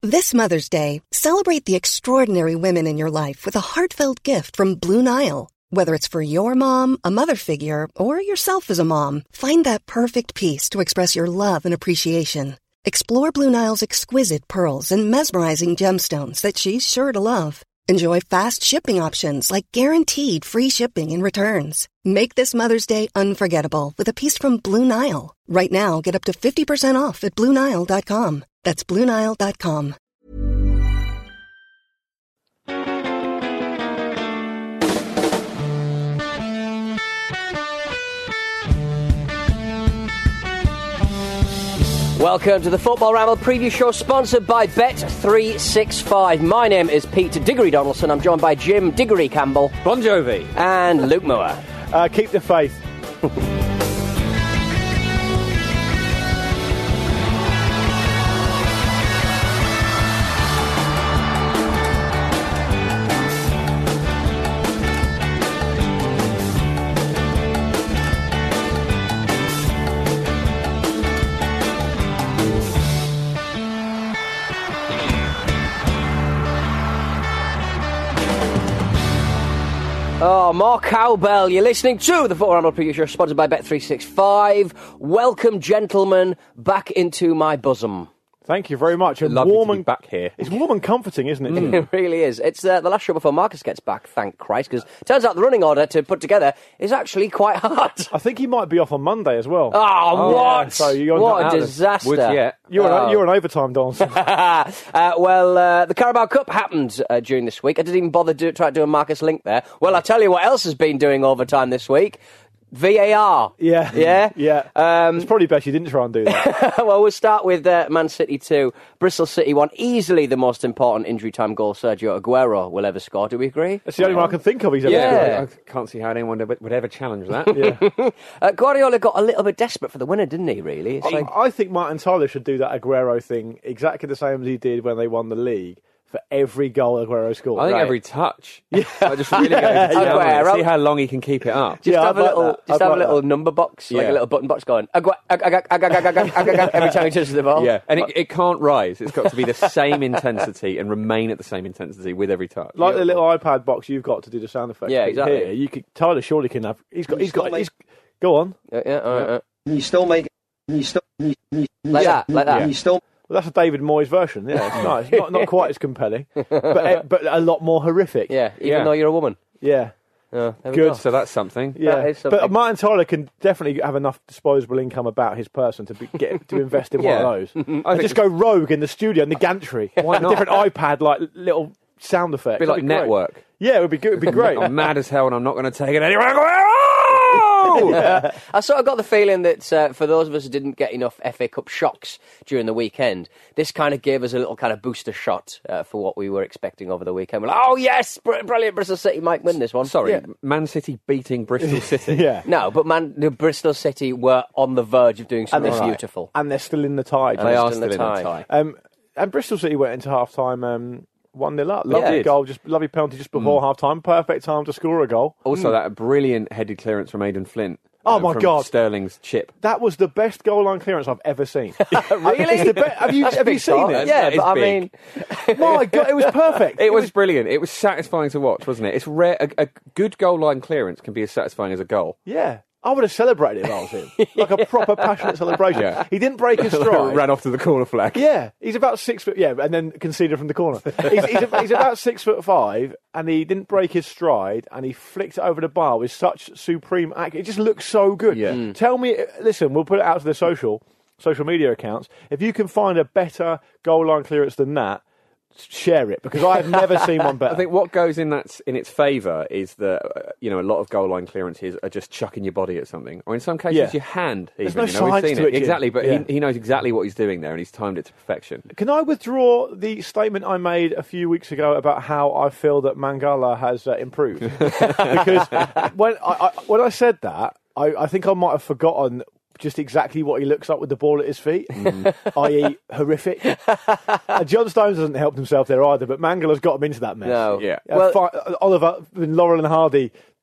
This Mother's Day, celebrate the extraordinary women in your life with a heartfelt gift from Blue Nile. Whether it's for your mom, a mother figure, or yourself as a mom, find that perfect piece to express your love and appreciation. Explore Blue Nile's exquisite pearls and mesmerizing gemstones that she's sure to love. Enjoy fast shipping options like guaranteed free shipping and returns. Make this Mother's Day unforgettable with a piece from Blue Nile. Right now, get up to 50% off at BlueNile.com. That's BlueNile.com. Welcome to the Football Ramble preview show sponsored by Bet365. My name is Pete Diggory Donaldson. I'm joined by Jim Diggory Campbell. Bon Jovi. And Luke Moore. Keep the faith. Oh, more cowbell. You're listening to the Football Ramble preview show sponsored by Bet365. Welcome, gentlemen, back into my bosom. Thank you very much. And Lovely warm to be and back here. It's warm and comforting, isn't it? Jim? It really is. It's the last show before Marcus gets back, thank Christ, because it turns out the running order to put together is actually quite hard. I think he might be off on Monday as well. Oh, what? Yeah, so you're What not a out of disaster. Woods yet. You're an overtime, Donaldson. The Carabao Cup happened during this week. I didn't even bother try to do a Marcus link there. Well, I'll tell you what else has been doing overtime this week. VAR. Yeah. It's probably best you didn't try and do that. Well, we'll start with Man City 2, Bristol City 1. Easily the most important injury time goal Sergio Aguero will ever score. Do we agree? That's the only one I can think of he's ever Yeah. scored. I can't see how anyone would ever challenge that. Yeah. Guardiola got a little bit desperate for the winner, didn't he, really? It's like, I think Martin Tyler should do that Aguero thing exactly the same as he did when they won the league for every goal Aguero scored. I think Right. every touch. Yeah. I just really go to town on it. Aguero. See how long he can keep it up. just have I'd like that. a I'd like little that. number box, like Yeah. a little button box going, every time he touches the ball. Yeah, and it can't rise. It's got to be the same intensity and remain at the same intensity with every touch. Like the little iPad box you've got to do the sound effects. Yeah, But exactly. Here, Tyler surely can have. Go on. Yeah, all right. You still make Like that. You still Well, that's a David Moyes version. Yeah, it's nice. Not quite as compelling, but a lot more horrific. Yeah, even Yeah. though you're a woman. Yeah. There we Good. go. So that's something. Yeah, That is something. but Martin Tyler can definitely have enough disposable income about his person to invest in Yeah. one of those. I And think just go rogue in the studio in the gantry. Why A not? different iPad, like little sound effects. A bit like That'd be great. Network. Yeah, it would be good. It'd be great. I'm mad as hell and I'm not going to take it anywhere. I sort of got the feeling that for those of us who didn't get enough FA Cup shocks during the weekend, this kind of gave us a little kind of booster shot for what we were expecting over the weekend. We're like, oh yes, brilliant, Bristol City might win this one. Sorry, Yeah. Man City beating Bristol City. Yeah. No, but Bristol City were on the verge of doing something Right. beautiful. And they're still in the tie. They are still in still the in a tie. tie. And Bristol City went into half time 1-0 up. Lovely Yeah. goal, just lovely penalty just before half time. Perfect time to score a goal. Also, that brilliant headed clearance from Aidan Flint. Oh, my from God. Sterling's chip. That was the best goal line clearance I've ever seen. Really? It's the have you Big seen thought. it? Yeah, That is but I big. mean, My God, it was perfect. It was brilliant. It was satisfying to watch, wasn't it? It's rare. A good goal line clearance can be as satisfying as a goal. Yeah. I would have celebrated if I was him. Like a proper passionate celebration. Yeah. He didn't break his stride. Ran off to the corner flag. Yeah, he's about 6 foot. Yeah, and then conceded from the corner. He's about 6'5", and he didn't break his stride, and he flicked it over the bar with such supreme accuracy. It just looks so good. Yeah. Tell me, listen, we'll put it out to the social media accounts. If you can find a better goal line clearance than that, share it, because I have never seen one better. I think what goes in its favour is that a lot of goal line clearances are just chucking your body at something, or in some cases Yeah. your hand. There's Even, no we've science seen to it, Jim. exactly, but Yeah. he knows exactly what he's doing there, and he's timed it to perfection. Can I withdraw the statement I made a few weeks ago about how I feel that Mangala has improved? Because when I said that, I think I might have forgotten just exactly what he looks like with the ball at his feet, i.e. horrific. John Stones hasn't helped himself there either, but Mangala's got him into that mess. no. Yeah. Well, Oliver and Laurel and Hardy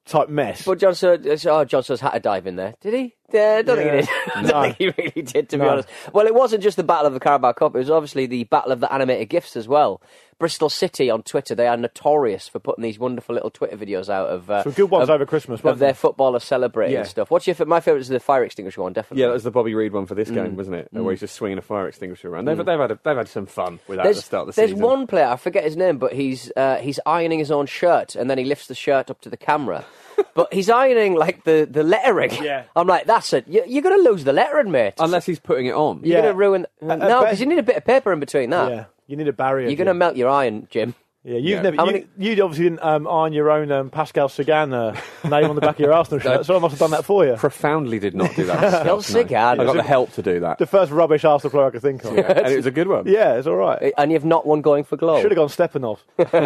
type mess. But Johnson's had to dive in there. Did he? I don't think he did. I don't think he really did, to be honest. Well, it wasn't just the Battle of the Carabao Cup. It was obviously the Battle of the Animated GIFs as well. Bristol City on Twitter, they are notorious for putting these wonderful little Twitter videos out of some good ones over Christmas, of their footballers celebrating and stuff. What's your my favourite is the fire extinguisher one, definitely. Yeah, that was the Bobby Reid one for this game, wasn't it? Where he's just swinging a fire extinguisher around. They've had some fun with that at the start of the season. There's one player, I forget his name, but he's ironing his own shirt and then he lifts the shirt up to the camera. But he's ironing like the lettering. Yeah. I'm like, that's it. You're going to lose the lettering, mate. Unless he's putting it on. You're going to ruin. No, because you need a bit of paper in between that. Yeah, you need a barrier. You're going to melt your iron, Jim. Yeah, you obviously didn't iron your own Pascal Sagan name on the back of your Arsenal shirt, so I must have done that for you. Profoundly did not do that. Pascal Sagan. I got the help to do that. The first rubbish Arsenal player I could think of. And it was a good one. Yeah, it's all right. And you've not one going for glow. Should have gone Stepanov.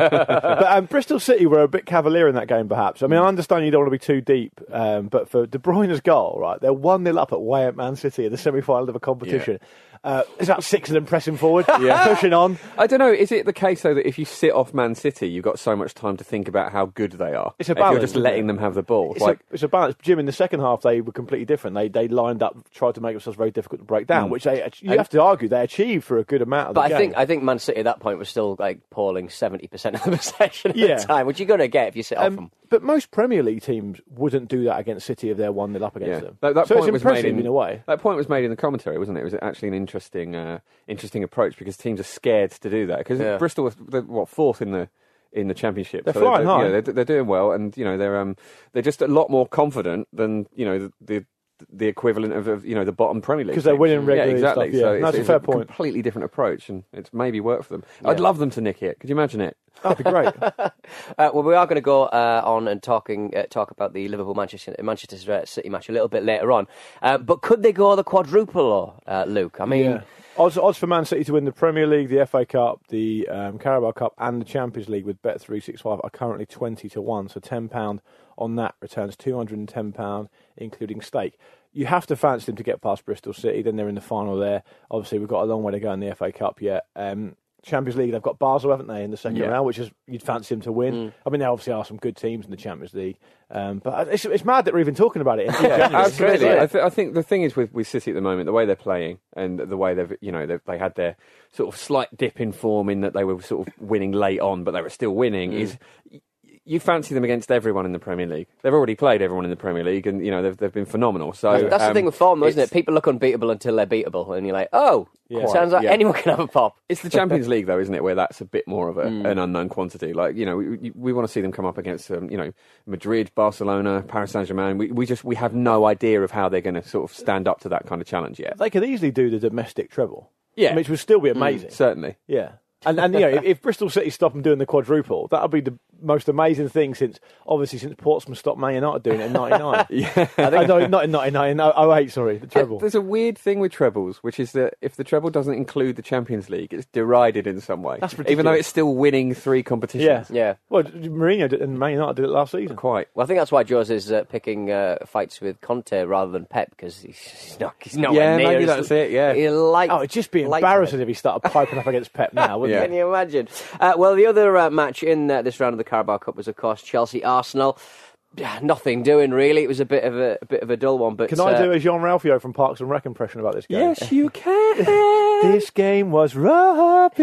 But Bristol City were a bit cavalier in that game, perhaps. I mean, I understand you don't want to be too deep, but for De Bruyne's goal, right, they're 1-0 up at Man City in the semi-final of a competition. Yeah. It's about 6 of them pressing forward, pushing on. I don't know, is it the case, though, that if you sit off Man City, you've got so much time to think about how good they are? It's a balance. If you're just letting them have the ball. It's a balance. Jim, in the second half, they were completely different. They lined up, tried to make themselves very difficult to break down, which you have to argue they achieved for a good amount of the game. But I think Man City at that point was still like polling 70% of the possession at the time, which you're going to get if you sit off them. But most Premier League teams wouldn't do that against City if they're 1-0 up against them. That so point it's was impressive made in a way. That point was made in the commentary, wasn't it? It was actually an interesting approach because teams are scared to do that. Because Bristol was fourth in the Championship. They're flying high. They're doing well, and they're just a lot more confident than the equivalent of the bottom Premier League because they're winning regularly. Yeah, exactly. Stuff, yeah. So that's it's a fair point. Completely different approach, and it's maybe worked for them. Yeah. I'd love them to nick it. Could you imagine it? That'd be great. Well, we are going to go on and talk about the Liverpool-Manchester City match a little bit later on. But could they go the quadruple, Luke? I mean, odds for Man City to win the Premier League, the FA Cup, the Carabao Cup, and the Champions League with Bet365 are currently 20-1. So £10 on that returns £210, including stake. You have to fancy them to get past Bristol City. Then they're in the final there. Obviously, we've got a long way to go in the FA Cup yet. Champions League, they've got Basel, haven't they, in the second round, which is you'd fancy them to win. I mean, there obviously are some good teams in the Champions League, but it's mad that we're even talking about it. Absolutely. I think the thing is with City at the moment, the way they're playing and the way they had their sort of slight dip in form in that they were sort of winning late on, but they were still winning. Is you fancy them against everyone in the Premier League. They've already played everyone in the Premier League, and they've been phenomenal. So that's the thing with form, though, isn't it? People look unbeatable until they're beatable, and you're like, sounds like anyone can have a pop. It's the Champions League, though, isn't it, where that's a bit more of an unknown quantity. Like we want to see them come up against Madrid, Barcelona, Paris Saint-Germain. We have no idea of how they're going to sort of stand up to that kind of challenge yet. They could easily do the domestic treble, which would still be amazing. Certainly, yeah. And if Bristol City stop them doing the quadruple, that would be the most amazing thing since Portsmouth stopped Man United doing it in '99. Not in '99, 08, sorry, the treble. There's a weird thing with trebles, which is that if the treble doesn't include the Champions League, it's derided in some way. That's ridiculous. Even though it's still winning 3 competitions. Yeah. Well, Mourinho and Man United did it last season. Quite. Well, I think that's why Jose is picking fights with Conte rather than Pep, because he's not. Yeah, maybe that's it. Yeah. It'd just be embarrassing if he started piping up against Pep now, wouldn't it? Can you imagine? Well, the other match in this round of the Carabao Cup was, of course, Chelsea-Arsenal. Nothing doing, really. It was a bit of a dull one. But can I do a Jean Ralphio from Parks and Rec impression about this game? Yes, you can. This game was rubbish.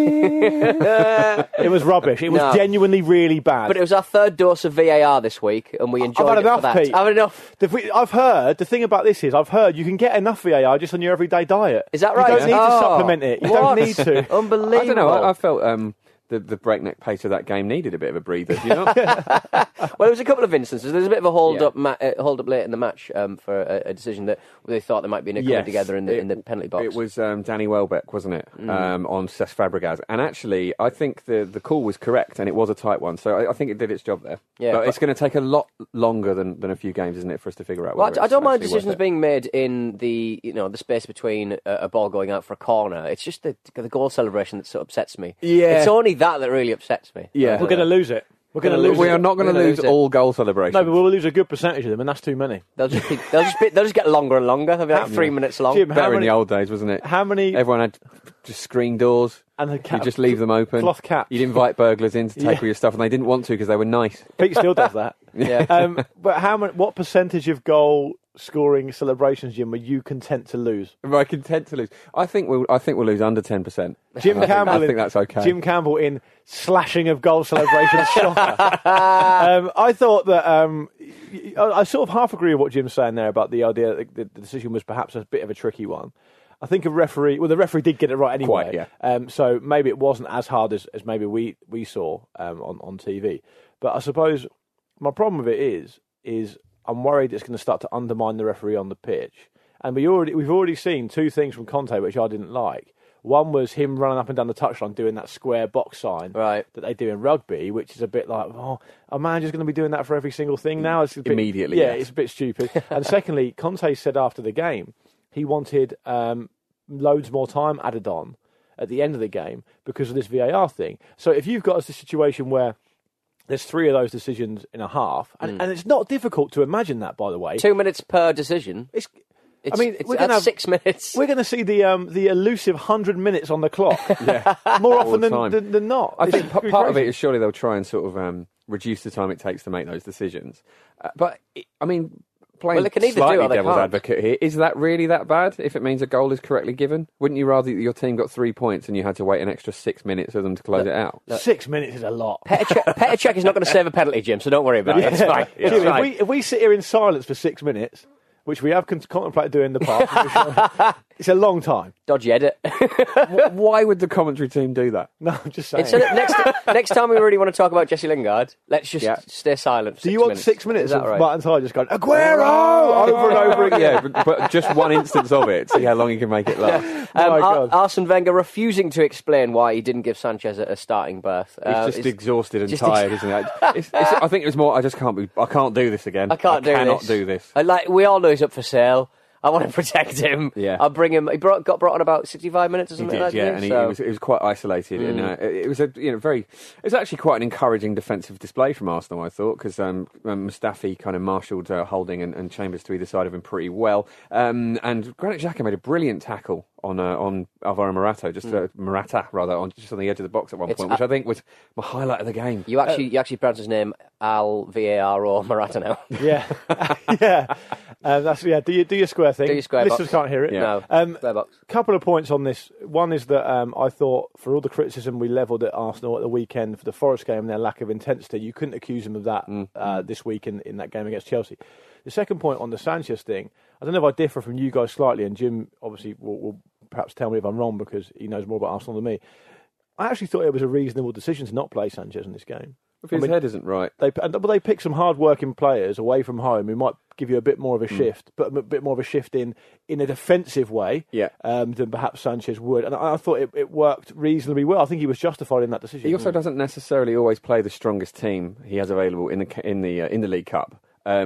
It was rubbish. It was genuinely really bad. But it was our third dose of VAR this week, and we enjoyed it for that. Pete. I've had enough. I've heard, the thing about this is, you can get enough VAR just on your everyday diet. Is that right? You don't need to supplement it. You don't need to. Unbelievable. I don't know. I felt the breakneck pace of that game needed a bit of a breather, do you know? Well, there was a couple of instances. There's a bit of a hold up late in the match for a decision that they thought they might be coming together in the penalty box. It was Danny Welbeck, wasn't it, on Cesc Fabregas? And actually, I think the call was correct, and it was a tight one. So I think it did its job there. Yeah, but it's going to take a lot longer than a few games, isn't it, for us to figure out. Well, I don't mind decisions being made in the the space between a ball going out for a corner. It's just the goal celebration that sort of upsets me. Yeah, it's only that really upsets me. Yeah, we're going to lose it. We're going to lose. We are not going to lose all goal celebrations. No, but we'll lose a good percentage of them, and that's too many. They'll just get longer and longer. They'll be like 3 minutes long. Jim, better in the old days, wasn't it? How many? Everyone had just screen doors. And you just leave them open. Cloth caps. You'd invite burglars in to take all your stuff, and they didn't want to because they were nice. Pete still does that. Yeah. But what percentage of goal scoring celebrations, Jim, were you content to lose? Am I content to lose? I think we'll lose under 10%. Jim Campbell. I think that's okay. Jim Campbell in slashing of goal celebrations. Shocker. I thought that I sort of half agree with what Jim's saying there about the idea that the decision was perhaps a bit of a tricky one. I think the referee did get it right anyway. Quite, yeah. So maybe it wasn't as hard as maybe we saw on TV. But I suppose my problem with it is I'm worried it's going to start to undermine the referee on the pitch. And we've already seen two things from Conte which I didn't like. One was him running up and down the touchline doing that square box sign that they do in rugby, which is a bit like, a manager's going to be doing that for every single thing now. It's a bit, immediately. Yeah, yes. It's a bit stupid. And secondly, Conte said after the game he wanted loads more time added on at the end of the game because of this VAR thing. So if you've got a situation where there's 3 of those decisions in a half, and it's not difficult to imagine that, by the way. 2 minutes per decision. We're going to have 6 minutes. We're going to see the elusive 100 minutes on the clock more often than not. I think part of it is surely they'll try and sort of reduce the time it takes to make those decisions. Playing they can either slightly do it or they devil's can't. advocate here, is that really that bad if it means a goal is correctly given? Wouldn't you rather that your team got 3 points and you had to wait an extra 6 minutes for them to close it out? 6 minutes is a lot. Petr Cech is not going to save a penalty, Jim, so don't worry about it. It's fine. Jim, if we sit here in silence for 6 minutes, which we have contemplated doing in the past, it's a long time. Dodgy edit. Why would the commentary team do that? No, I'm just saying. So next time we really want to talk about Jesse Lingard, let's just stay silent for 6 minutes. Do you want 6 minutes Is that of right? Martin Tyler just going, Aguero! Over and over again? Yeah, but just one instance of it. See how long you can make it last. Arsene Wenger refusing to explain why he didn't give Sanchez a starting berth. He's just exhausted and tired, isn't he? I think it was more, I can't do this again. I cannot do this. We all know he's up for sale. I want to protect him. Yeah. I'll bring him. He got brought on about 65 minutes or something He did, like that. and he was quite isolated. And it was it was actually quite an encouraging defensive display from Arsenal, I thought, because Mustafi kind of marshalled Holding and Chambers to either side of him pretty well. And Granit Xhaka made a brilliant tackle on Alvaro Morata, just on the edge of the box at one point, which I think was my highlight of the game. You actually pronounce his name VARO Morata now. Yeah, yeah. Do your square thing. Do your square Listeners box. can't hear it. Yeah. No. Square box. Couple of points on this. One is that I thought for all the criticism we levelled at Arsenal at the weekend for the Forest game and their lack of intensity, you couldn't accuse them of that this week in that game against Chelsea. The second point on the Sanchez thing, I don't know if I differ from you guys slightly, and Jim obviously will perhaps tell me if I'm wrong because he knows more about Arsenal than me. I actually thought it was a reasonable decision to not play Sanchez in this game. If his head isn't right. They picked some hard-working players away from home who might give you a bit more of a shift, but a bit more of a shift in a defensive way than perhaps Sanchez would. And I thought it worked reasonably well. I think he was justified in that decision. He also doesn't necessarily always play the strongest team he has available in the League Cup.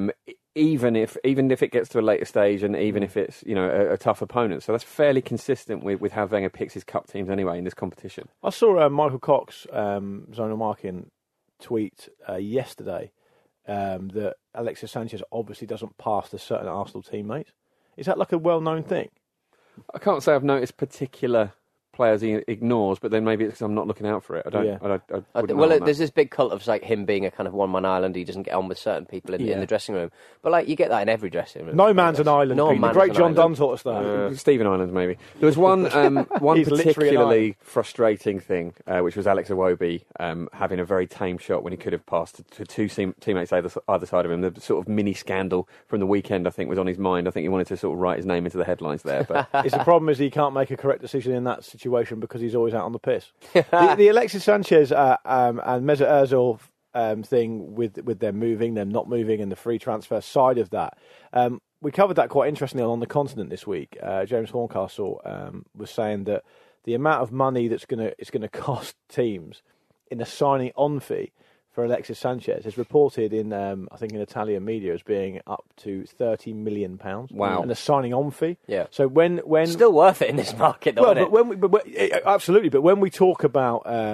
Even if it gets to a later stage, and even if it's a tough opponent, so that's fairly consistent with how Wenger picks his cup teams anyway in this competition. I saw Michael Cox, zonal marking, tweet yesterday that Alexis Sanchez obviously doesn't pass to certain Arsenal teammates. Is that like a well-known thing? I can't say I've noticed particular players he ignores, but then maybe it's because I'm not looking out for it. I don't. Yeah. I wouldn't know on there's that. this big cult of like him being a kind of one-man island. He doesn't get on with certain people in the dressing room, but you get that in every dressing room. No man's an island. No Pete. The man's great an John island. Dunn taught us that. Stephen Island, maybe. There was one He's literally particularly frustrating thing, which was Alex Iwobi having a very tame shot when he could have passed to two teammates either side of him. The sort of mini scandal from the weekend, I think, was on his mind. I think he wanted to sort of write his name into the headlines there. But The problem is he can't make a correct decision in that situation because he's always out on the piss. the Alexis Sanchez and Mesut Ozil thing with them moving, them not moving, and the free transfer side of that. We covered that quite interestingly on the continent this week. James Horncastle was saying that the amount of money it's going to cost teams in a signing on fee for Alexis Sanchez is reported in I think in Italian media as being up to £30 million. Wow. And a signing on fee. Yeah. So when Still worth it in this market, though, isn't it? absolutely. But when we talk about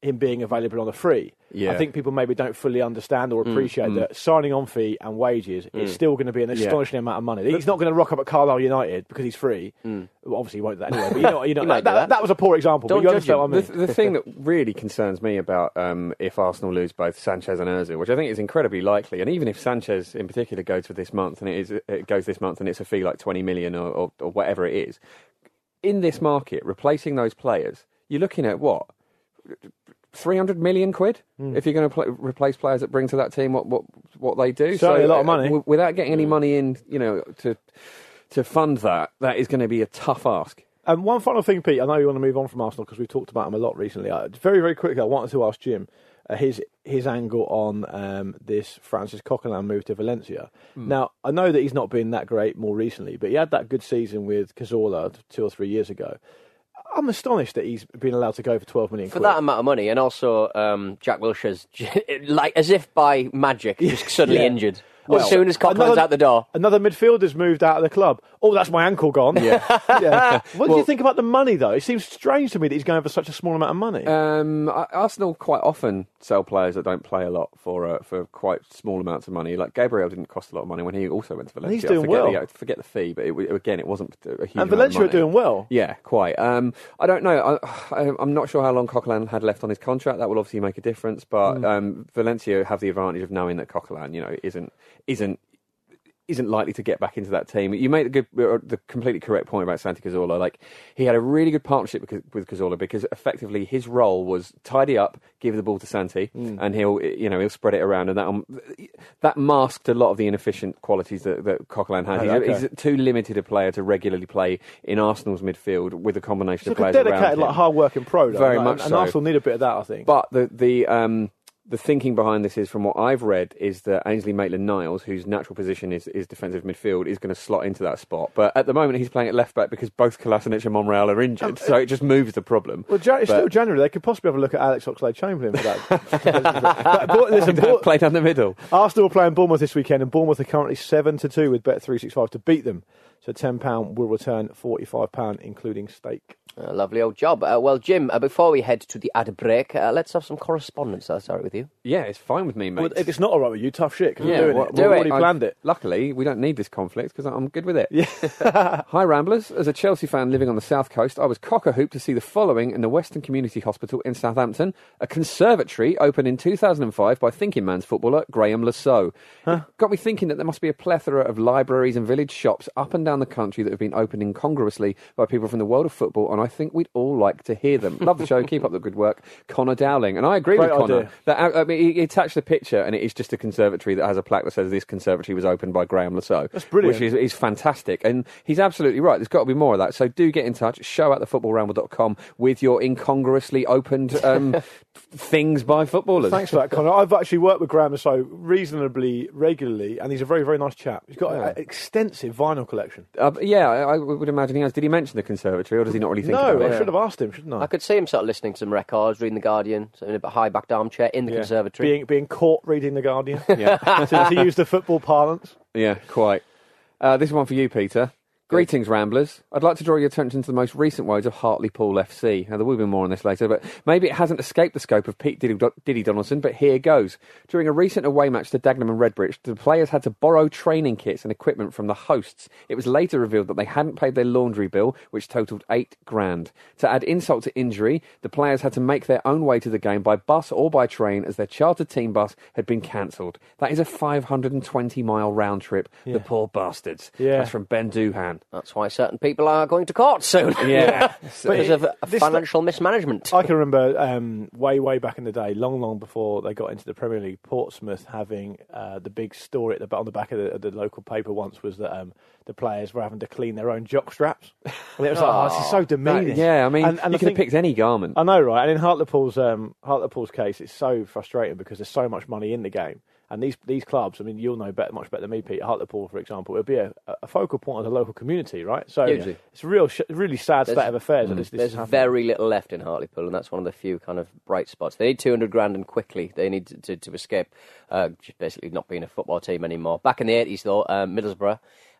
him being available on a free. Yeah. I think people maybe don't fully understand or appreciate that signing on fee and wages is still going to be an astonishing amount of money. He's not going to rock up at Carlisle United because he's free. Well, obviously, he won't do that anyway. But that was a poor example. Don't but you judge understand what I mean. The thing that really concerns me about if Arsenal lose both Sanchez and Ozil, which I think is incredibly likely, and even if Sanchez in particular goes for this month, and it goes this month, and it's a fee like 20 million or whatever it is, in this market, replacing those players, you're looking at what? 300 million quid if you're going to replace players that bring to that team what they do. Certainly a lot of money. Without getting any money in, to fund that is going to be a tough ask. And one final thing, Pete, I know you want to move on from Arsenal because we've talked about them a lot recently. Very, very quickly, I wanted to ask Jim his angle on this Francis Coquelin move to Valencia. Now, I know that he's not been that great more recently, but he had that good season with Cazorla 2 or 3 years ago. I'm astonished that he's been allowed to go for 12 million for quid. that amount of money, and also Jack Wilshere's like as if by magic just suddenly injured. Well, as soon as Coquelin's out the door, another midfielder's moved out of the club. Oh, that's my ankle gone. Yeah. What do you think about the money, though? It seems strange to me that he's going for such a small amount of money. Arsenal quite often sell players that don't play a lot for quite small amounts of money. Like Gabriel didn't cost a lot of money when he also went to Valencia. And he's doing well. Forget the fee, but it wasn't a huge and Valencia amount of money. are doing well. Yeah, quite. I don't know. I'm not sure how long Coquelin had left on his contract. That will obviously make a difference. But Valencia have the advantage of knowing that Coquelin, isn't likely to get back into that team. You made the completely correct point about Santi Cazorla. Like, he had a really good partnership with Cazorla because effectively his role was tidy up, give the ball to Santi, and he'll spread it around, and that masked a lot of the inefficient qualities that Coquelin had. He's too limited a player to regularly play in Arsenal's midfield with a combination of players around him. Dedicated, hard-working pro, though. Very much so. And Arsenal need a bit of that, I think. But the thinking behind this is, from what I've read, is that Ainsley Maitland-Niles, whose natural position is defensive midfield, is going to slot into that spot. But at the moment, he's playing at left-back because both Kolasinac and Monreal are injured, so it just moves the problem. Well, it's still January. They could possibly have a look at Alex Oxlade-Chamberlain for that. Listen, play down the middle. Arsenal are playing Bournemouth this weekend, and Bournemouth are currently 7-2 with Bet365 to beat them. So £10 will return £45, including stake. Lovely old job. Well, Jim, before we head to the ad break, let's have some correspondence. That's all right with you? Yeah, it's fine with me, mate. Well, if it's not all right with you, tough shit, because Yeah, we're doing it. do We've it. already planned it. Luckily, we don't need this conflict because I'm good with it. Yeah. Hi, Ramblers. As a Chelsea fan living on the South Coast, I was cock-a-hoop to see the following in the Western Community Hospital in Southampton: a conservatory opened in 2005 by thinking man's footballer Graham Lasso. It got me thinking that there must be a plethora of libraries and village shops up and down the country that have been opened incongruously by people from the world of football, and I think we'd all like to hear them. Love the show. Keep up the good work. Connor Dowling. And I agree with Connor. He attached the picture, and it is just a conservatory that has a plaque that says this conservatory was opened by Graham Lasso. That's brilliant. Which is fantastic. And he's absolutely right. There's got to be more of that. So do get in touch. show@thefootballramble.com with your incongruously opened things by footballers. Thanks for that, Connor. I've actually worked with Graham Lasso reasonably regularly, and he's a very, very nice chap. He's got an extensive vinyl collection. I would imagine he has. Did he mention the conservatory, or does he not really think about it? No, I should have asked him, shouldn't I? I could see him sort of listening to some records, reading The Guardian, so in a high-backed armchair in the conservatory. Being caught reading The Guardian. to use the football parlance. Yeah, quite. This is one for you, Peter. Greetings, Ramblers. I'd like to draw your attention to the most recent woes of Hartlepool FC. Now, there will be more on this later, but maybe it hasn't escaped the scope of Pete Diddy Donaldson, but here goes. During a recent away match to Dagenham and Redbridge, the players had to borrow training kits and equipment from the hosts. It was later revealed that they hadn't paid their laundry bill, which totalled £8,000. To add insult to injury, the players had to make their own way to the game by bus or by train, as their chartered team bus had been cancelled. That is a 520-mile round trip. The poor bastards. Yeah. That's from Ben Doohan. That's why certain people are going to court soon. Yeah. Because of financial mismanagement. I can remember way back in the day, long before they got into the Premier League, Portsmouth having the big story on the back of the local paper once was that the players were having to clean their own jock straps. And it was like, this is so demeaning. Yeah, I mean, and you could have picked any garment. I know, right? And in Hartlepool's case, it's so frustrating because there's so much money in the game. And these clubs, I mean, you'll know much better than me, Pete. Hartlepool, for example, it would be a focal point of the local community, right? So Hugely. it's a really sad state of affairs. There's very little left in Hartlepool, and that's one of the few kind of bright spots. They need 200 grand and quickly. They need to escape just basically not being a football team anymore. Back in the 80s, though, Middlesbrough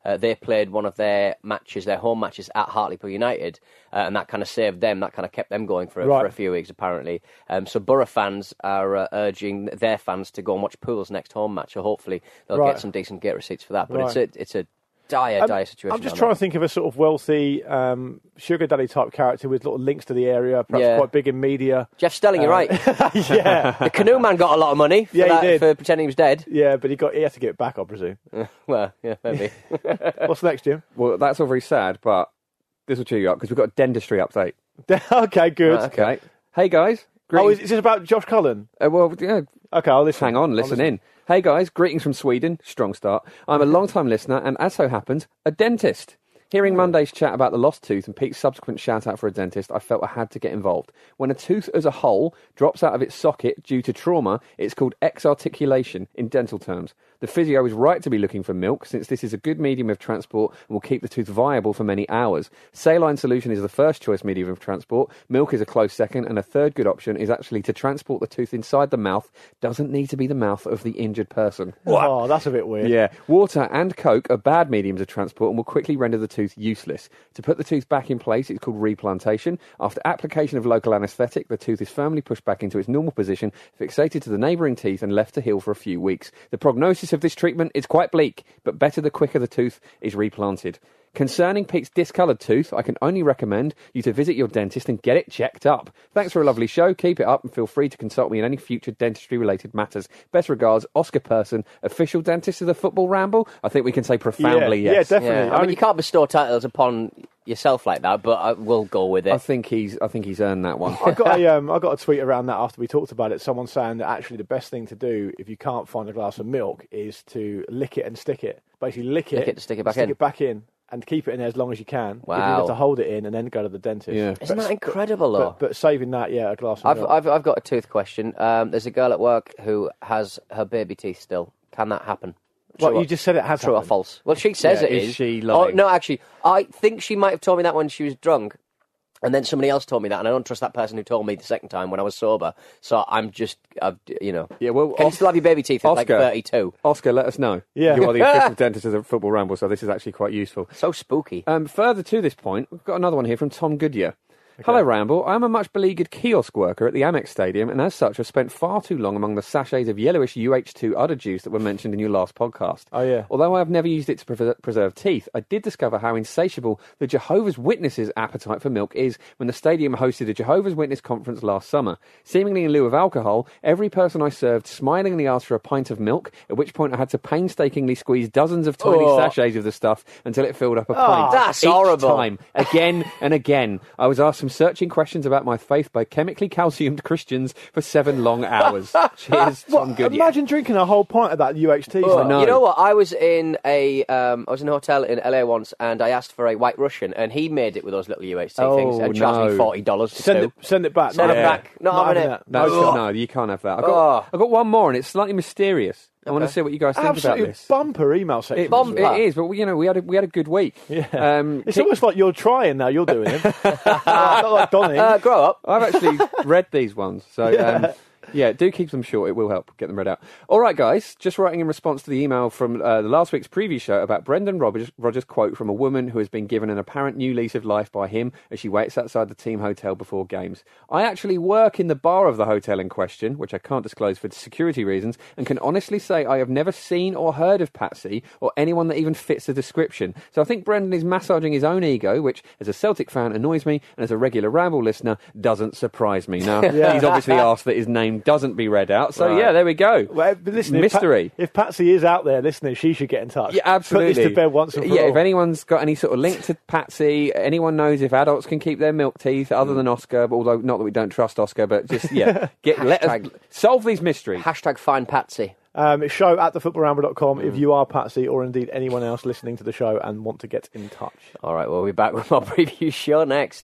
they played one of their home matches at Hartlepool United, and that kind of saved them. That kind of kept them going for a few weeks, apparently. So Borough fans are urging their fans to go and watch Pool's next home match. So hopefully they'll get some decent gate receipts for that. But it's a dire situation. I'm just trying to think of a sort of wealthy sugar daddy type character with little links to the area, perhaps quite big in media. Jeff Stelling, you're right. Yeah. The canoe man got a lot of money for, he did. for pretending he was dead. Yeah, but he had to get it back, I presume. Well, yeah, maybe. What's next, Jim? Well, that's all very sad, but this will cheer you up because we've got a dentistry update. Okay, good. Okay. Hey, guys. Is this about Josh Cullen? Well, yeah. Okay, I'll listen. Hang on, listen in. Hey guys, greetings from Sweden. Strong start. I'm a long-time listener and, as so happens, a dentist. Hearing Monday's chat about the lost tooth and Pete's subsequent shout-out for a dentist, I felt I had to get involved. When a tooth as a whole drops out of its socket due to trauma, it's called exarticulation in dental terms. The physio is right to be looking for milk, since this is a good medium of transport and will keep the tooth viable for many hours. Saline solution is the first choice medium of transport. Milk is a close second, and a third good option is actually to transport the tooth inside the mouth. Doesn't need to be the mouth of the injured person. Oh, that's a bit weird. Yeah. Water and Coke are bad mediums of transport and will quickly render the tooth useless. To put the tooth back in place, it's called replantation. After application of local anaesthetic, the tooth is firmly pushed back into its normal position, fixated to the neighbouring teeth and left to heal for a few weeks. The prognosis of this treatment is quite bleak, but better the quicker the tooth is replanted. Concerning Pete's discoloured tooth, I can only recommend you to visit your dentist and get it checked up. Thanks for a lovely show. Keep it up and feel free to consult me in any future dentistry-related matters. Best regards, Oscar Persson, official dentist of the Football Ramble. I think we can say profoundly yes. Yeah, definitely. Yeah. I mean, you can't bestow titles upon yourself like that, but I will go with it. I think he's earned that one. I got a tweet around that after we talked about it. Someone saying that actually the best thing to do if you can't find a glass of milk is to lick it and stick it. Basically, lick it, stick it back in. And keep it in there as long as you can. Wow. You have to hold it in and then go to the dentist. Yeah. Isn't that incredible, though? But saving that, a glass of milk. I've got a tooth question. There's a girl at work who has her baby teeth still. Can that happen? Well, you just said it has True or happened. false? Well, she says it is. Is she lying? Oh, no, actually, I think she might have told me that when she was drunk. And then somebody else told me that, and I don't trust that person who told me the second time when I was sober. So I'm just, Yeah, well, can you still have your baby teeth at like 32? Oscar, let us know. Yeah. You are the official dentist of the Football Ramble, so this is actually quite useful. So spooky. Further to this point, we've got another one here from Tom Goodyear. Okay. Hello, Ramble. I'm a much beleaguered kiosk worker at the Amex Stadium, and as such, have spent far too long among the sachets of yellowish UH2 udder juice that were mentioned in your last podcast. Oh, yeah. Although I have never used it to preserve teeth, I did discover how insatiable the Jehovah's Witnesses' appetite for milk is when the stadium hosted a Jehovah's Witness conference last summer. Seemingly in lieu of alcohol, every person I served smilingly asked for a pint of milk, at which point I had to painstakingly squeeze dozens of tiny sachets of the stuff until it filled up a pint. That's Each horrible. time, again and again, I was asked some searching questions about my faith by chemically calciumed Christians for 7 long hours. Cheers, Tom Goodyear. Imagine drinking a whole pint of that UHT. Oh, know. you know what? I was in a hotel in LA once, and I asked for a White Russian, and he made it with those little UHT things and charged me $40 for two. Send it back. Send it back. Not having it. No, you can't have that. I've got one more, and it's slightly mysterious. I want to see what you guys think Absolutely about this. Bumper email section. It is, but we had a good week. Yeah. It's almost like you're trying now. You're doing it. Not like Donny. Grow up. I've actually read these ones, so yeah, do keep them short. It will help get them read out. All right, guys, just writing in response to the email from the last week's preview show about Brendan Rodgers' quote from a woman who has been given an apparent new lease of life by him as she waits outside the team hotel before games. I actually work in the bar of the hotel in question, which I can't disclose for security reasons, and can honestly say I have never seen or heard of Patsy or anyone that even fits the description. So I think Brendan is massaging his own ego, which, as a Celtic fan, annoys me, and as a regular Ramble listener, doesn't surprise me. Now, he's obviously asked that his name doesn't be read out, so yeah, there we go. Well, listen, mystery. If Patsy is out there listening, she should get in touch. Yeah, absolutely. Put this to bed once and for all. Yeah, if anyone's got any sort of link to Patsy, anyone knows if adults can keep their milk teeth other than Oscar, but although not that we don't trust Oscar, but just let us solve these mysteries. Hashtag find Patsy. It's show at thefootballramble.com if you are Patsy or indeed anyone else listening to the show and want to get in touch. All right, we'll be back with our preview show next.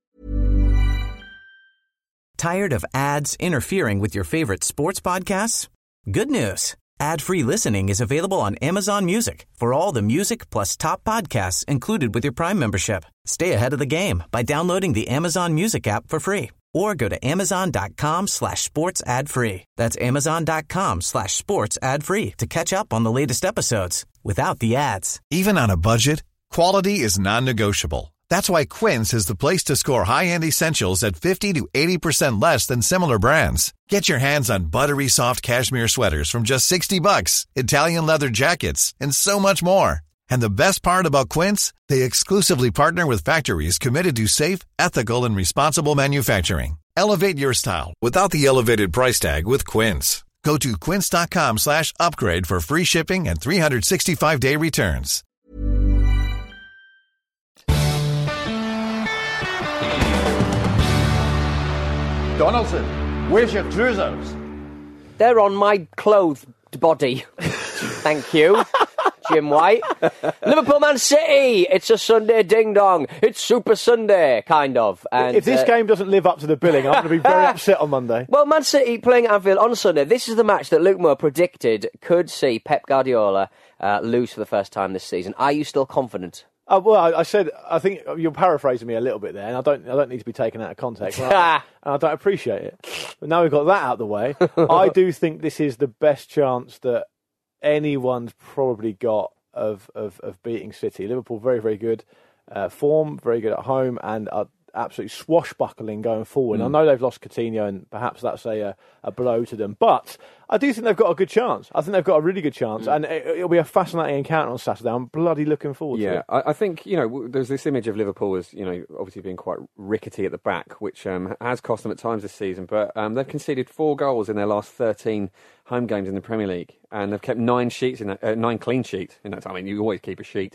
Tired of ads interfering with your favorite sports podcasts? Good news. Ad-free listening is available on Amazon Music for all the music plus top podcasts included with your Prime membership. Stay ahead of the game by downloading the Amazon Music app for free or go to amazon.com/sports ad free. That's amazon.com/sports ad free to catch up on the latest episodes without the ads. Even on a budget, Quality is non-negotiable. That's why Quince is the place to score high-end essentials at 50 to 80% less than similar brands. Get your hands on buttery soft cashmere sweaters from just $60, Italian leather jackets, and so much more. And the best part about Quince, they exclusively partner with factories committed to safe, ethical, and responsible manufacturing. Elevate your style without the elevated price tag with Quince. Go to quince.com/upgrade for free shipping and 365-day returns. Donaldson, where's your trousers? They're on my clothed body. Thank you, Jim White. Liverpool Man City. It's a Sunday ding dong. It's Super Sunday, kind of. And if this game doesn't live up to the billing, I'm going to be very upset on Monday. Well, Man City playing at Anfield on Sunday. This is the match that Luke Moore predicted could see Pep Guardiola lose for the first time this season. Are you still confident? Well, I said, I think you're paraphrasing me a little bit there, and I don't need to be taken out of context, and I don't appreciate it. But now we've got that out of the way, I do think this is the best chance that anyone's probably got of beating City. Liverpool very, very good form, very good at home, and are absolutely swashbuckling going forward. I know they've lost Coutinho, and perhaps that's a blow to them, but I do think they've got a good chance. I think they've got a really good chance, and it'll be a fascinating encounter on Saturday. I'm bloody looking forward to it. I think, there's this image of Liverpool as, obviously being quite rickety at the back, which has cost them at times this season, but they've conceded 4 goals in their last 13 home games in the Premier League, and they've kept 9 clean sheets in that time. I mean, you always keep a sheet.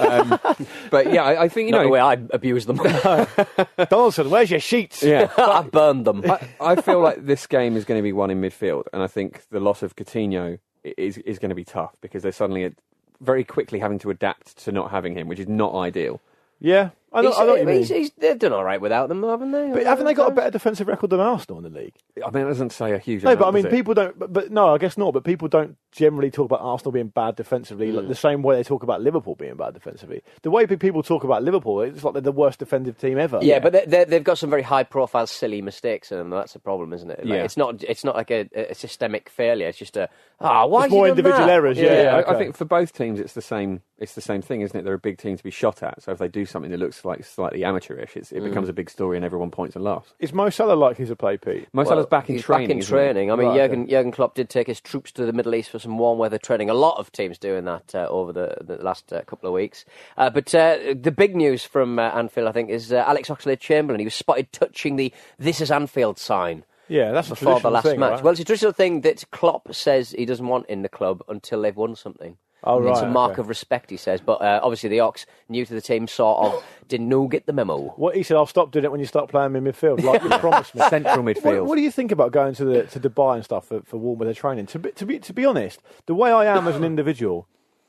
But yeah, I think, Not the way I abuse them. Donaldson, where's your sheets? Yeah. I burned them. I feel like this game is going to be won in midfield, and I think the loss of Coutinho is going to be tough because they're suddenly very quickly having to adapt to not having him, which is not ideal. Yeah, I know what you mean. They've done all right without them, haven't they? But haven't they got a better defensive record than Arsenal in the league? I mean, it doesn't say a huge No, amount, but I mean, does it? people don't. But no, I guess not. But people don't generally talk about Arsenal being bad defensively like the same way they talk about Liverpool being bad defensively. The way people talk about Liverpool, it's like they're the worst defensive team ever. Yeah, but they've got some very high-profile, silly mistakes in them. That's a problem, isn't it? Like, Yeah. It's not like a systemic failure. It's just why? It's more individual errors. Yeah, I think for both teams, it's the same thing, isn't it? They're a big team to be shot at. So if they do something that looks like slightly amateurish, it becomes a big story and everyone points and laughs. Is Mo Salah likely to play, Pete? Mo Salah's back in he's training. Back in training. I mean, Right, Jurgen Klopp did take his troops to the Middle East for some warm weather training. A lot of teams doing that over the last couple of weeks. But the big news from Anfield, I think, is Alex Oxlade-Chamberlain. He was spotted touching the "This is Anfield" sign. Yeah, that's a before the traditional last thing, match. right? Well, it's a traditional thing that Klopp says he doesn't want in the club until they've won something. Oh, right, It's a mark okay. of respect, he says. But obviously the Ox, new to the team, sort of didn't get the memo. What he said, I'll stop doing it when you start playing in midfield, like you promised me. Central midfield. What do you think about going to Dubai and stuff for warm weather training? To be honest, the way I am as an individual,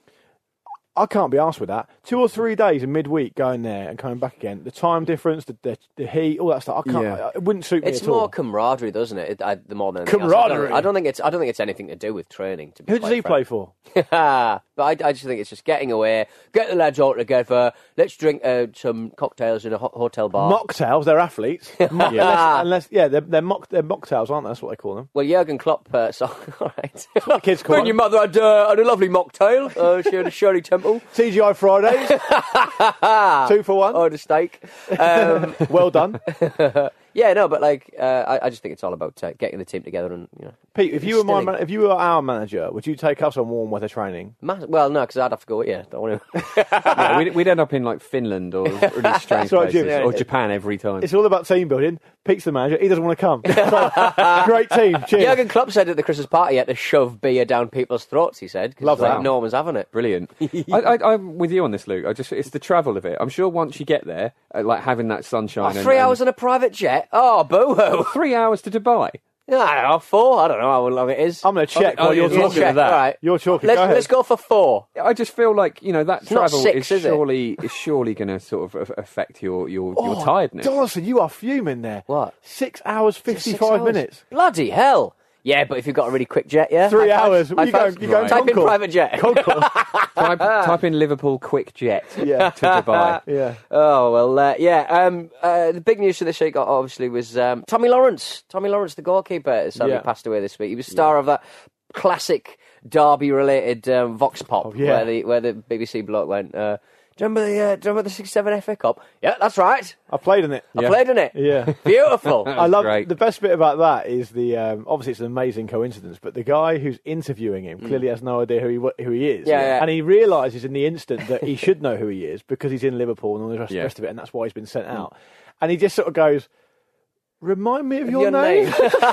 I can't be arsed with that. 2 or 3 days in midweek going there and coming back again. The time difference, the heat, all that stuff. I can't. Yeah. It wouldn't suit me It's at all. more camaraderie, doesn't it? The more than anything else. Camaraderie? I don't think it's anything to do with training. To be Who does quite he frank. play for? But I just think it's just getting away, get the lads all together. Let's drink some cocktails in a hotel bar. Mocktails, they're athletes. Unless they're mocktails, aren't they? That's what they call them. Well, Jurgen Klopp, all right. That's what the kids call When your them. mother had a lovely mocktail, she had a Shirley Temple. TGI Fridays. 2 for 1. Oh, the steak. Well done. Yeah, no, but I just think it's all about getting the team together and Pete, if you were Instilling. if you were our manager, would you take us on warm weather training? Well, no, because I'd have to go with you. Don't want to. Yeah, we'd end up in like Finland or really strange right, places, Jim. or Japan every time. It's all about team building. Pete's the manager. He doesn't want to come. So, great team. Cheers. Jurgen Klopp said at the Christmas party he had to shove beer down people's throats, he said. 'Cause Love it's like that. no one was having it. Brilliant. I'm with you on this, Luke. It's the travel of it. I'm sure once you get there, like having that sunshine. 3 hours on a private jet? Oh, boo-hoo. 3 hours to Dubai. Yeah, I don't know, 4. I don't know how long it is. I'm going to check while you're you're talking. check. All right. You're talking. Let's go for 4. I just feel like that not travel 6, is it? is surely going to sort of affect your tiredness. Donaldson, you are fuming there. What? 6 hours, 55 minutes. Bloody hell. Yeah, but if you've got a really quick jet, yeah. 3 High five. hours. High You five. go Type in private jet. Type in Liverpool quick jet Yeah. to Dubai. Yeah. Oh, well, yeah. The big news for this week, obviously, was Tommy Lawrence. Tommy Lawrence, the goalkeeper, sadly Yeah. passed away this week. He was star of that classic Derby-related Vox Pop, yeah. where the BBC bloke went, Do you remember the 67 FA Cup? Yeah, that's right. I played in it. I played in it. Yeah. Beautiful. I love great. the best bit about that is the obviously it's an amazing coincidence, but the guy who's interviewing him clearly has no idea who he is. Yeah. And he realises in the instant that he should know who he is because he's in Liverpool and all the rest of it, and that's why he's been sent out. And he just sort of goes, "Remind me of your name."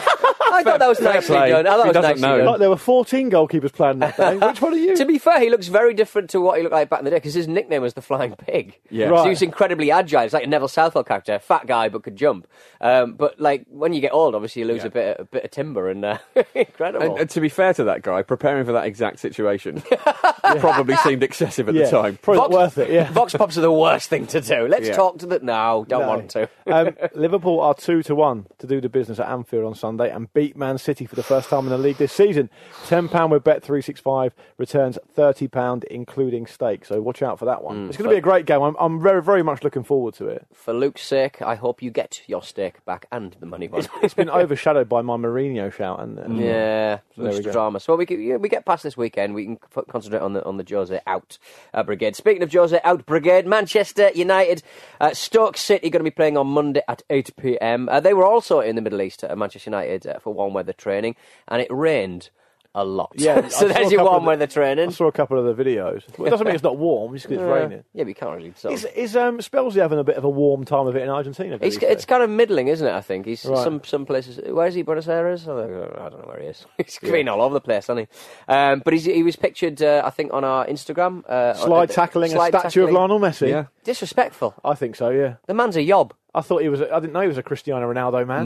I thought that was nicely done. I thought it was nicely done. Like there were 14 goalkeepers playing that day. Which one are you? To be fair, he looks very different to what he looked like back in the day because his nickname was the Flying Pig. Yeah. Right. So he was incredibly agile. He's like a Neville Southall character, fat guy but could jump. But like when you get old, obviously you lose a bit of timber and incredible. And to be fair to that guy, preparing for that exact situation probably seemed excessive at the time. Probably not worth it. Yeah. Vox Pops are the worst thing to do. Let's talk to the... No, don't No. want to. Liverpool are 2-1 to do the business at Anfield on Sunday and beat Man City for the first time in the league this season. £10 with Bet365 returns £30 including stake. So watch out for that one. It's going to be a great game. I'm very, very much looking forward to it. For Luke's sake, I hope you get your stake back and the money back. It's been overshadowed by my Mourinho shout. And Yeah, there we much go. drama. So we get past this weekend. We can concentrate on the Jose out brigade. Speaking of Jose out brigade, Manchester United, Stoke City going to be playing on Monday at 8 p.m. They were also in the Middle East, Manchester United, for warm weather training, and it rained a lot. Yeah, so I saw there's a your couple warm of weather training. I saw a couple of the videos. Well, it doesn't mean it's not warm, just because it's raining. Yeah, but you can't really. Sort of- Is Spelsley having a bit of a warm time of it in Argentina? did he say? It's kind of middling, isn't it? I think he's Right. some places. Where is he? Buenos Aires? I don't know where he is. He's been all over the place, hasn't he? But he was pictured, I think, on our Instagram. Slide tackling a statue of Lionel Messi? Yeah. Disrespectful. I think so, yeah. The man's a yob. I thought I didn't know he was a Cristiano Ronaldo man.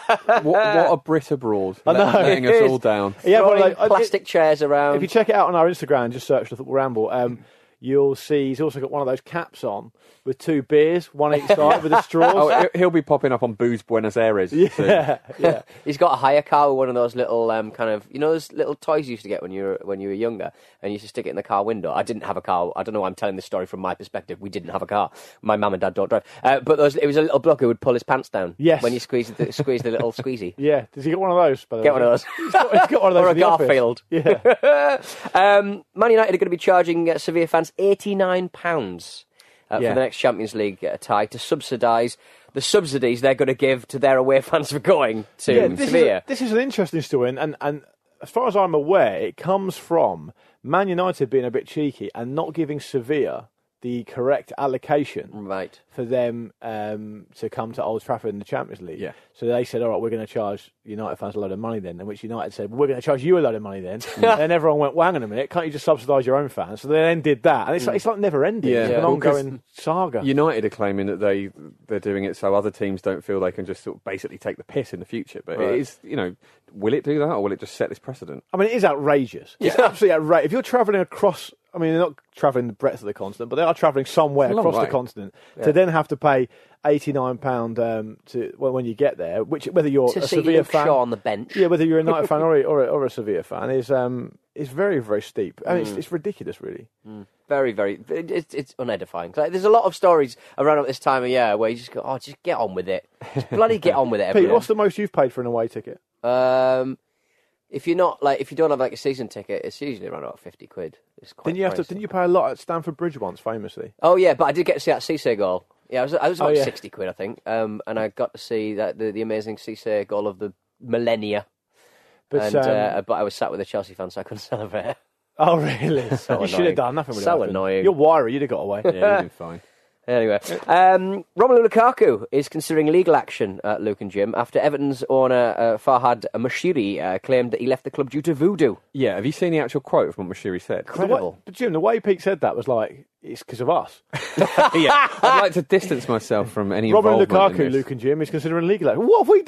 What a Brit abroad. I know. Letting us all down. Yeah, but Throwing plastic chairs around. if you check it out on our Instagram, just search the Football Ramble, you'll see he's also got one of those caps on with two beers, one each side with the straws. Oh, he'll be popping up on Booze Buenos Aires. soon. Yeah. He's got a hire car with one of those little kind of, you know, those little toys you used to get when you were younger, and you used to stick it in the car window. I didn't have a car. I don't know why I'm telling this story from my perspective. We didn't have a car. My mum and dad don't drive. But it was a little bloke who would pull his pants down. Yes. When you squeeze the little squeezy. Yeah. Does he get one of those? By the Get way? one of those. He's got one of those Or a in the office. Garfield. Yeah. Man United are going to be charging Sevilla fans £89 for Yeah. the next Champions League tie to subsidise the subsidies they're going to give to their away fans for going to Sevilla. This is an interesting story, and as far as I'm aware, it comes from Man United being a bit cheeky and not giving Sevilla the correct allocation Right. for them to come to Old Trafford in the Champions League. Yeah. So they said, all right, we're going to charge United fans a load of money then, in which United said, well, we're going to charge you a load of money then. And everyone went, well, hang on a minute, can't you just subsidise your own fans? So they then did that. And it's like never ending. Yeah. It's an Yeah. ongoing saga. United are claiming that they're doing it so other teams don't feel they can just sort of basically take the piss in the future. But Right. it is, will it do that or will it just set this precedent? I mean, it is outrageous. It's absolutely outrageous. If you're travelling across, I mean, they're not travelling the breadth of the continent, but they are travelling somewhere It's a long across the way. continent to then have to pay £89 when you get there, which whether you're To a see Sevilla Luke fan, Shaw on the bench. yeah, whether you're a United fan or a Sevilla fan is very, very steep. I mean, it's ridiculous, really. Very, very. It's unedifying. Like, there's a lot of stories around at this time of year where you just go, oh, just get on with it. Just bloody get on with it. Pete, everyone. what's the most you've paid for an away ticket? If you're not if you don't have like a season ticket, it's usually around about £50. It's quite pricey. Didn't you pay a lot at Stamford Bridge once, famously? Oh yeah, but I did get to see that Cisse goal. Yeah, I was about yeah. £60, I think. And I got to see that the amazing Cisse goal of the millennia. But But I was sat with a Chelsea fan, so I couldn't celebrate. oh, really? You So should have annoying. done nothing with So that. annoying. You're wiry. You'd have got away. Yeah, you've been fine. Anyway, Romelu Lukaku is considering legal action, Luke and Jim, after Everton's owner Farhad Moshiri claimed that he left the club due to voodoo. Yeah, have you seen the actual quote from what Moshiri said? Incredible. But Jim, the way Pete said that was like, it's because of us. Yeah, I'd like to distance myself from any Robert involvement in Lukaku, this. Luke and Jim, is considering legal action. What have we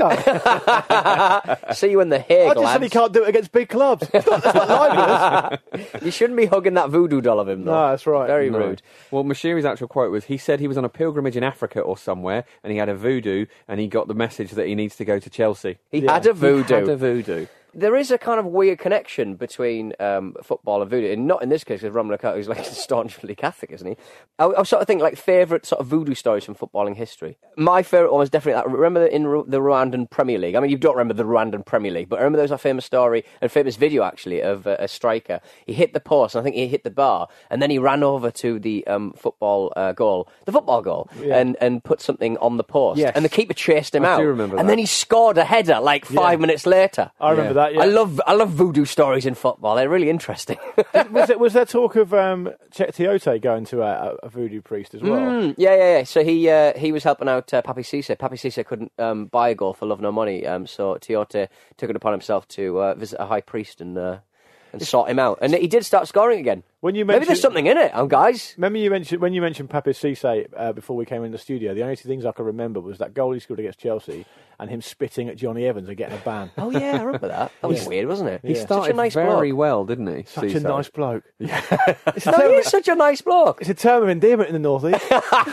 done? See you in the Hague, I just said he lads. can't do it against big clubs. It's not libelous. You shouldn't be hugging that voodoo doll of him, though. No, that's right. Very No. rude. Well, Moshiri's actual quote was, he said he was on a pilgrimage in Africa or somewhere, and he had a voodoo, and he got the message that he needs to go to Chelsea. He had a voodoo. He had a voodoo. there is a kind of weird connection between football and voodoo, and not in this case because Ron Lukaku is like staunchly Catholic, isn't he? I sort of think like favourite sort of voodoo stories from footballing history. My favourite one was definitely that. Remember in the Rwandan Premier League? I mean, you don't remember the Rwandan Premier League, but I remember there was a famous story and famous video actually of a striker. He hit the post, and I think he hit the bar, and then he ran over to the football goal, and put something on the post. Yes. And the keeper chased him out. I do remember and that. then he scored a header like 5 minutes later. I remember that. Yeah. I love voodoo stories in football. They're really interesting. was there talk of Chet Tiote going to a voodoo priest as well? Yeah. So he was helping out Papi Cisse. Papi Cisse couldn't buy a goal for love nor money, so Tiote took it upon himself to visit a high priest and sort him out. And he did start scoring again. Maybe there's something in it, guys. Remember when you mentioned Papi Cisse before we came in the studio, the only two things I can remember was that goal he scored against Chelsea and him spitting at Johnny Evans and getting a ban. Oh yeah, I remember that. That was weird, wasn't it? He started such a nice very bloke. well, didn't he? Such a nice bloke. No, he is such a nice bloke. It's a term of endearment in the North East.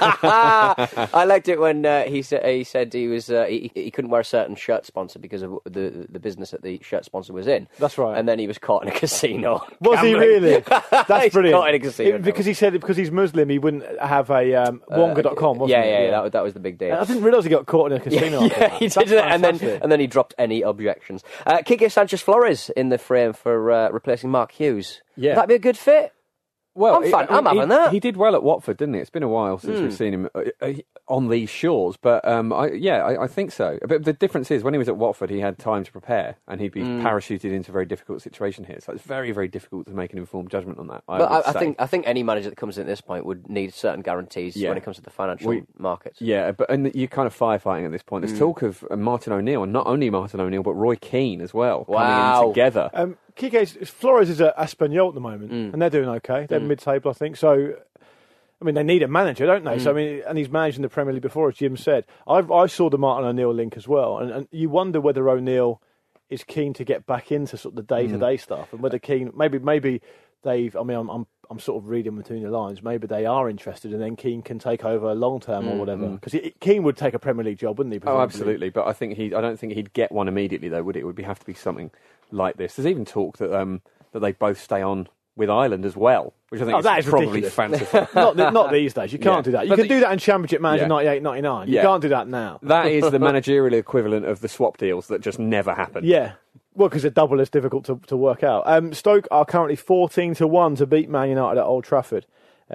I liked it when he said he was he couldn't wear a certain shirt sponsor because of the business that the shirt sponsor was in. That's right. And then he was caught in a casino. Was he really? That's He's brilliant. caught in a casino. Because he said because he's Muslim, he wouldn't have a Wonga.com, wasn't he? Yeah. That was the big deal. I didn't realise he got caught in a casino. Yeah, he did that, and then he dropped any objections. Quique Sanchez Flores in the frame for replacing Mark Hughes. Yeah. That'd be a good fit. Well, I'm having that. He did well at Watford, didn't he? It's been a while since we've seen him on these shores, but I think so. But the difference is, when he was at Watford, he had time to prepare, and he'd be parachuted into a very difficult situation here. So it's very, very difficult to make an informed judgment on that. I think any manager that comes in at this point would need certain guarantees when it comes to the financial markets. Yeah, and you're kind of firefighting at this point. There's talk of Martin O'Neill, and not only Martin O'Neill, but Roy Keane as well, coming in together. Quique Flores is at Espanyol at the moment, and they're doing okay. They're mid-table, I think. So, I mean, they need a manager, don't they? So, I mean, and he's managed in the Premier League before, as Jim said. I saw the Martin O'Neill link as well, and you wonder whether O'Neill is keen to get back into sort of the day-to-day stuff, and whether Keane maybe they've. I mean, I'm sort of reading between the lines. Maybe they are interested, and then Keane can take over long term or whatever. Because Keane would take a Premier League job, wouldn't he? Oh, absolutely. But I don't think he'd get one immediately, though, would it? It would have to be something like this. There's even talk that they both stay on with Ireland as well, which I think is probably fanciful. not these days. You can't do that. You can do that in Championship Manager 98-99. You can't do that now. That is the managerial equivalent of the swap deals that just never happen. Yeah. Well, because they're double as difficult to work out. Stoke are currently 14-1 to beat Man United at Old Trafford.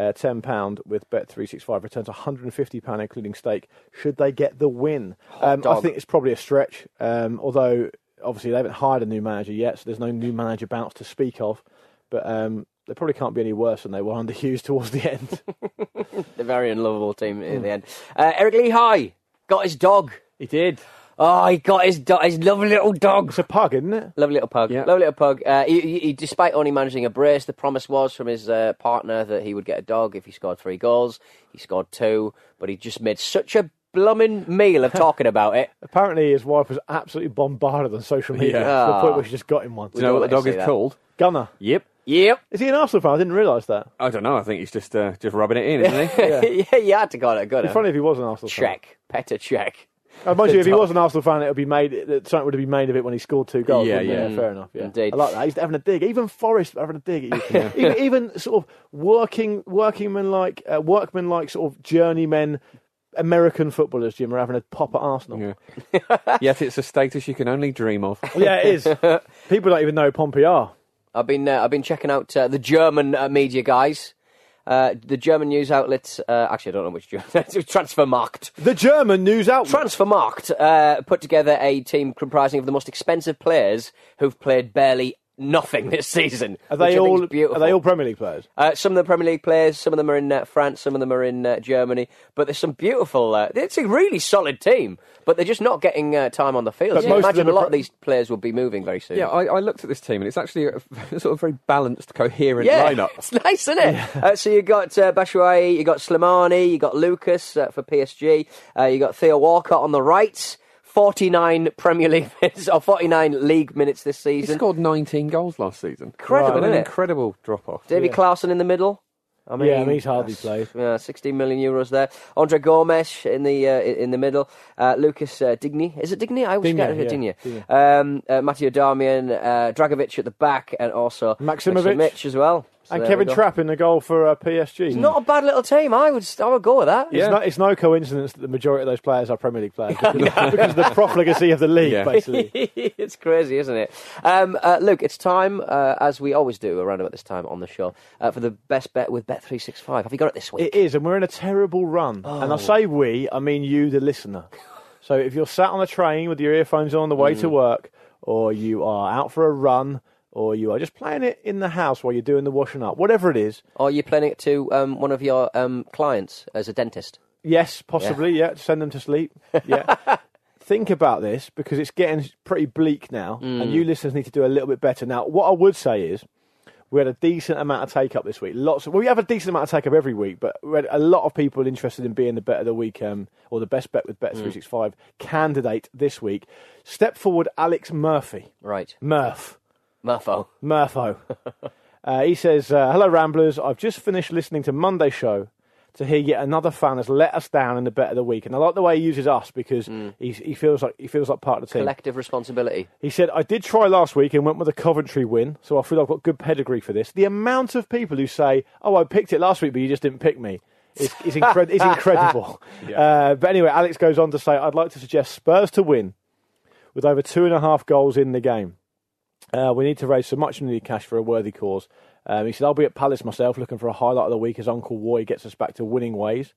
£10 with Bet365 returns £150 including stake should they get the win. I think it's probably a stretch, although obviously they haven't hired a new manager yet, so there's no new manager bounce to speak of. But they probably can't be any worse than they were under Hughes towards the end. The very unlovable team in the end. Eric Lehigh got his dog. He did. Oh, he got his lovely little dog. It's a pug, isn't it? Lovely little pug. Yeah. Lovely little pug. He, despite only managing a brace, the promise was from his partner that he would get a dog if he scored 3 goals. He scored 2, but he just made such a blooming meal of talking about it. Apparently his wife was absolutely bombarded on social media to the point where she just got him one. Do you know what the dog is called? Gunner. Yep. Is he an Arsenal fan? I didn't realise that. I don't know. I think he's just rubbing it in, isn't he? Yeah, you had to call it a gunner. It'd be funny if he was an Arsenal fan. Check. Petter check. Mind you, if he was an Arsenal fan, something would have been made of it when he scored 2 goals. Yeah. Fair enough. Yeah. Indeed. I like that. He's having a dig. Even Forrest having a dig at you. even sort of workmanlike sort of journeymen American footballers, Jim, are having a pop at Arsenal. Yeah. Yet it's a status you can only dream of. Yeah, it is. People don't even know who Pompey are. I've been checking out the German media guys. The German news outlets, actually I don't know which German, Transfermarkt. The German news outlet. Transfermarkt put together a team comprising of the most expensive players who've played barely nothing this season. Are they all Premier League players? Some of them are Premier League players, some of them are in France, some of them are in Germany. But there's some beautiful... it's a really solid team, but they're just not getting time on the field. But So I imagine a lot of these players will be moving very soon. Yeah, I looked at this team, and it's actually a sort of very balanced, coherent lineup. It's nice, isn't it? Yeah. So you got Batshuayi, you got Slimani, you got Lucas for PSG, you got Theo Walcott on the right. 49 Premier League minutes, or 49 league minutes this season. He scored 19 goals last season. Incredible, An isn't it? incredible drop-off. Davy Klaassen in the middle. I mean, he's hardly played. 16 million euros there. Andre Gomes in the middle. Lucas Digne. Is it Digne? I always forget it. Digne. Matteo Darmian, Dragovic at the back, and also Maximovic as well. So and Kevin Trapp in the goal for PSG. It's not a bad little team. I would go with that. It's no coincidence that the majority of those players are Premier League players because of the profligacy of the league, basically. It's crazy, isn't it? Luke, it's time, as we always do around about this time on the show, for the best bet with Bet365. Have you got it this week? It is, and we're in a terrible run. And I say we, I mean you, the listener. So if you're sat on a train with your earphones on the way to work, or you are out for a run, or you are just playing it in the house while you're doing the washing up, whatever it is. Or you're playing it to one of your clients as a dentist. Yes, possibly, yeah. Send them to sleep. Yeah. Think about this, because it's getting pretty bleak now, and you listeners need to do a little bit better. Now, what I would say is, we had a decent amount of take-up this week. We have a decent amount of take-up every week, but we had a lot of people interested in being the bet of the week, or the best bet with Bet365 candidate this week. Step forward, Alex Murphy. Right. Murpho. He says, hello, Ramblers. I've just finished listening to Monday's show to hear yet another fan has let us down in the bet of the week. And I like the way he uses us, because he feels like part of the team. Collective responsibility. He said, I did try last week and went with a Coventry win, so I feel I've got good pedigree for this. The amount of people who say, oh, I picked it last week, but you just didn't pick me, is incredible. Yeah. But anyway, Alex goes on to say, I'd like to suggest Spurs to win with over 2.5 goals in the game. We need to raise so much needed cash for a worthy cause. He said, I'll be at Palace myself looking for a highlight of the week as Uncle Roy gets us back to winning ways.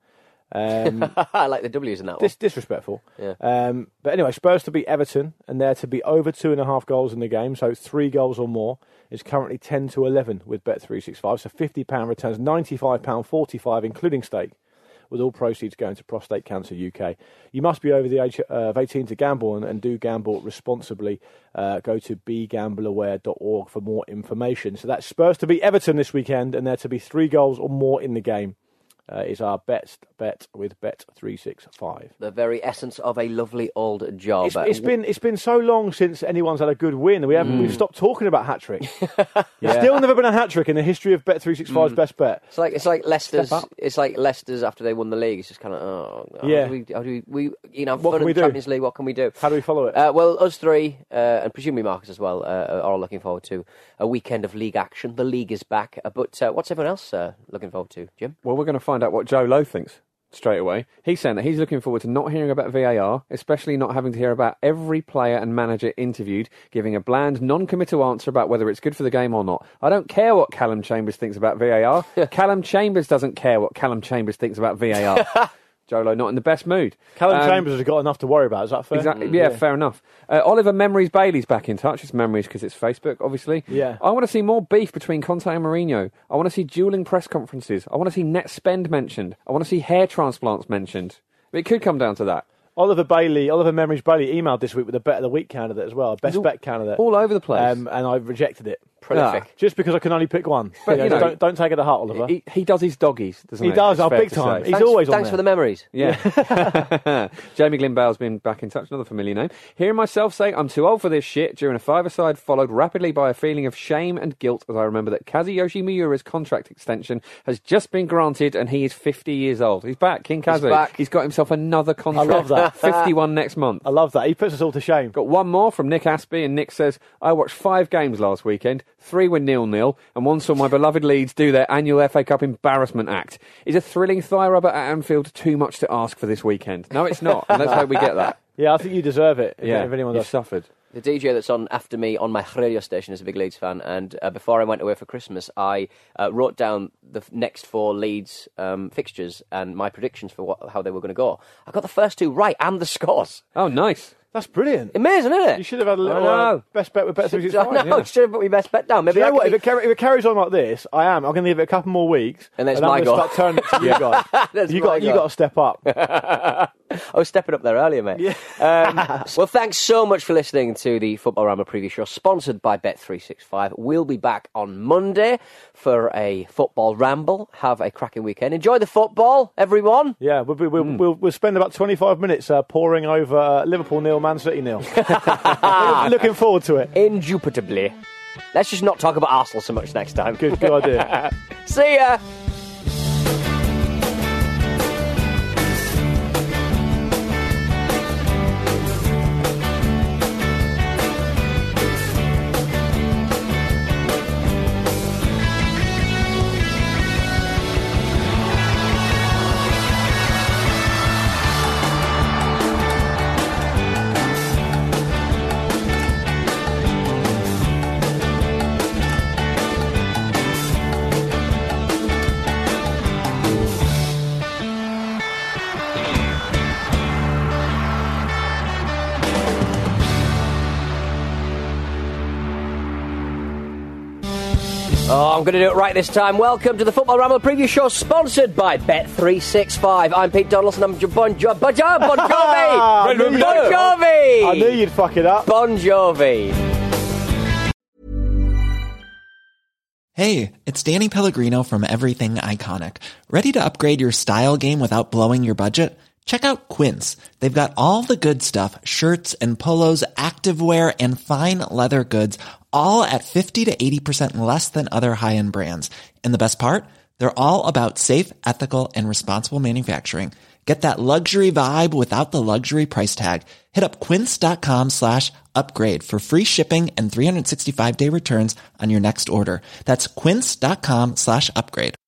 I like the W's in that one. Disrespectful. Yeah. But anyway, Spurs to beat Everton, and they're to be over 2.5 goals in the game, so 3 goals or more, is currently 10-11 with Bet365. So £50 returns £95.45, including stake, with all proceeds going to Prostate Cancer UK. You must be over the age of 18 to gamble, and do gamble responsibly. Go to begambleaware.org for more information. So that's Spurs to beat Everton this weekend, and there to be 3 goals or more in the game. Is our best bet with Bet365. The very essence of a lovely old job. It's been so long since anyone's had a good win. We've stopped talking about hat trick. Still never been a hat trick in the history of Bet365's best bet. It's like Leicester's. It's like Leicester's after they won the league. It's just kind of how do we what can we do? Champions League. What can we do? How do we follow it? Well, us three and presumably Marcus as well are all looking forward to a weekend of league action. The league is back, but what's everyone else looking forward to, Jim? Well, we're going to find out what Joe Lowe thinks straight away. He's saying that he's looking forward to not hearing about VAR, especially not having to hear about every player and manager interviewed giving a bland, non-committal answer about whether it's good for the game or not. I don't care what Callum Chambers thinks about VAR. Callum Chambers doesn't care what Callum Chambers thinks about VAR. Joe Lowe not in the best mood. Callum Chambers has got enough to worry about, is that fair? Exactly, yeah, fair enough. Oliver Memories Bailey's back in touch. It's Memories because it's Facebook, obviously. Yeah. I want to see more beef between Conte and Mourinho. I want to see dueling press conferences. I want to see net spend mentioned. I want to see hair transplants mentioned. It could come down to that. Oliver Memories Bailey emailed this week with a bet of the week candidate as well, a best bet candidate. All over the place. And I rejected it. Prolific. Just because I can only pick one. But, don't take it to heart, Oliver. He does his doggies, doesn't he? He does, big time. He's always on there. Thanks for the memories. Yeah. Jamie Glyn Bale's been back in touch, another familiar name. Hearing myself say, I'm too old for this shit, during a five-a-side followed rapidly by a feeling of shame and guilt as I remember that Kazuyoshi Miura's contract extension has just been granted and he is 50 years old. He's back, King Kazu. He's back. He's got himself another contract. I love that. 51 next month. I love that. He puts us all to shame. Got one more from Nick Aspey, and Nick says, I watched 5 games last weekend, 3 were 0-0, and 1 saw my beloved Leeds do their annual FA Cup embarrassment act. Is a thrilling thigh rubber at Anfield too much to ask for this weekend? No, it's not. And let's hope we get that. Yeah, I think you deserve it. If anyone you've does. suffered. The DJ that's on after me on my radio station is a big Leeds fan, and before I went away for Christmas, I wrote down the next 4 Leeds fixtures and my predictions for how they were going to go. I got the first 2 right and the scores. Oh, nice. That's brilliant. Amazing, isn't it? You should have had a little best bet with Bet365. I should have put my best bet down. Maybe Do you know what? If it carries on like this, I'm going to give it a couple more weeks, and then I'm going to start turning it to you guys. You got to step up. I was stepping up there earlier, mate. Yeah. Well, thanks so much for listening to the Football Ramble preview show, sponsored by Bet365. We'll be back on Monday for a football ramble. Have a cracking weekend. Enjoy the football, everyone. Yeah, we'll spend about 25 minutes poring over Liverpool 0, Man City 0. Looking forward to it. Indubitably. Let's just not talk about Arsenal so much next time. Good idea. See ya. Oh, I'm going to do it right this time. Welcome to the Football Ramble preview show, sponsored by Bet365. I'm Pete Donaldson. I'm Bon Jovi. Bon Jovi! I knew you'd fuck it up. Bon Jovi. Hey, it's Danny Pellegrino from Everything Iconic. Ready to upgrade your style game without blowing your budget? Check out Quince. They've got all the good stuff, shirts and polos, activewear, and fine leather goods, all at 50 to 80% less than other high-end brands. And the best part? They're all about safe, ethical, and responsible manufacturing. Get that luxury vibe without the luxury price tag. Hit up quince.com/upgrade for free shipping and 365-day returns on your next order. That's quince.com/upgrade.